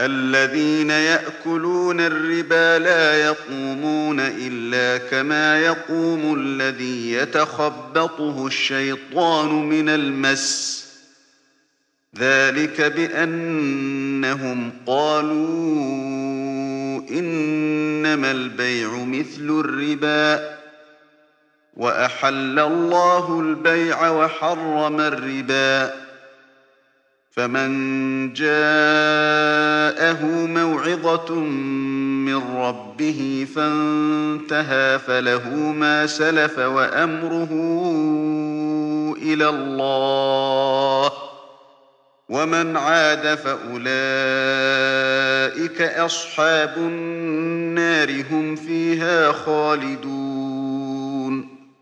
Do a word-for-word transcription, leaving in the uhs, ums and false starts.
الذين يأكلون الربا لا يقومون إلا كما يقوم الذي يتخبطه الشيطان من المس ذلك بأنهم قالوا إنما البيع مثل الربا وأحل الله البيع وحرم الربا فمن جاءه موعظة من ربه فانتهى فله ما سلف وأمره إلى الله ومن عاد فأولئك أصحاب النار هم فيها خالدون